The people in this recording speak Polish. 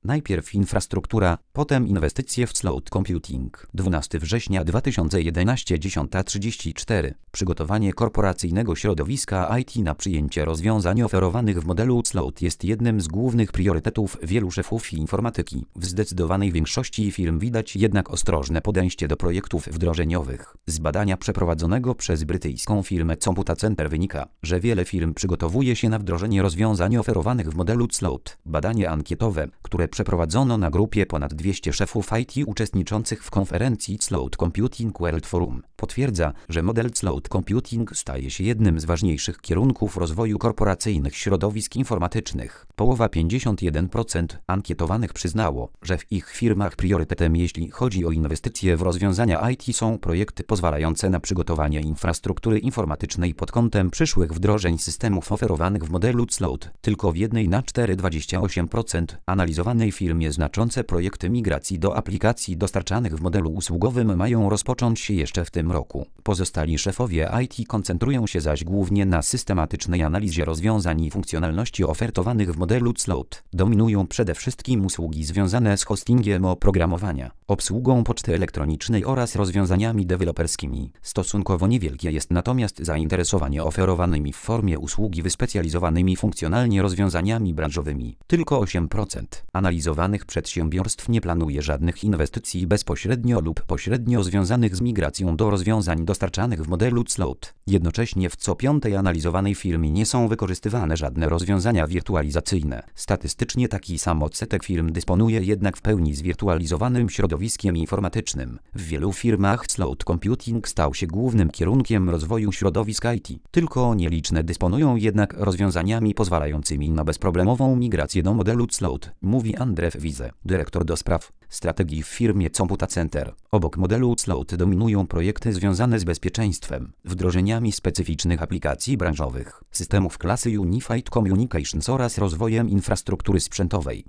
Najpierw infrastruktura, potem inwestycje w cloud computing. 12 września 2011, 10:34. Przygotowanie korporacyjnego środowiska IT na przyjęcie rozwiązań oferowanych w modelu cloud jest jednym z głównych priorytetów wielu szefów informatyki. W zdecydowanej większości firm widać jednak ostrożne podejście do projektów wdrożeniowych. Z badania przeprowadzonego przez brytyjską firmę Computacenter wynika, że wiele firm przygotowuje się na wdrożenie rozwiązań oferowanych w modelu cloud. Badanie ankietowe, które przeprowadzono na grupie ponad 200 szefów IT uczestniczących w konferencji Cloud Computing World Forum, potwierdza, że model cloud computing staje się jednym z ważniejszych kierunków rozwoju korporacyjnych środowisk informatycznych. Połowa 51% ankietowanych przyznało, że w ich firmach priorytetem, jeśli chodzi o inwestycje w rozwiązania IT, są projekty pozwalające na przygotowanie infrastruktury informatycznej pod kątem przyszłych wdrożeń systemów oferowanych w modelu cloud. Tylko w 1 na 4, 28% analizowanej firmie znaczące projekty migracji do aplikacji dostarczanych w modelu usługowym mają rozpocząć się jeszcze w tym roku. Pozostali szefowie IT koncentrują się zaś głównie na systematycznej analizie rozwiązań i funkcjonalności ofertowanych w modelu cloud. Dominują przede wszystkim usługi związane z hostingiem oprogramowania, obsługą poczty elektronicznej oraz rozwiązaniami deweloperskimi. Stosunkowo niewielkie jest natomiast zainteresowanie oferowanymi w formie usługi wyspecjalizowanymi funkcjonalnie rozwiązaniami branżowymi. Tylko 8% analizowanych przedsiębiorstw nie planuje żadnych inwestycji bezpośrednio lub pośrednio związanych z migracją do rozwiązań dostarczanych w modelu cloud. Jednocześnie w co 5 analizowanej firmie nie są wykorzystywane żadne rozwiązania wirtualizacyjne. Statystycznie taki sam odsetek firm dysponuje jednak w pełni zwirtualizowanym środowiskiem informatycznym. W wielu firmach cloud computing stał się głównym kierunkiem rozwoju środowisk IT. Tylko nieliczne dysponują jednak rozwiązaniami pozwalającymi na bezproblemową migrację do modelu cloud, mówi Andrzej Wize, dyrektor do spraw strategii w firmie Computacenter. Obok modelu cloud dominują projekty związane z bezpieczeństwem, wdrożeniami specyficznych aplikacji branżowych, systemów klasy Unified Communications oraz rozwojem infrastruktury sprzętowej.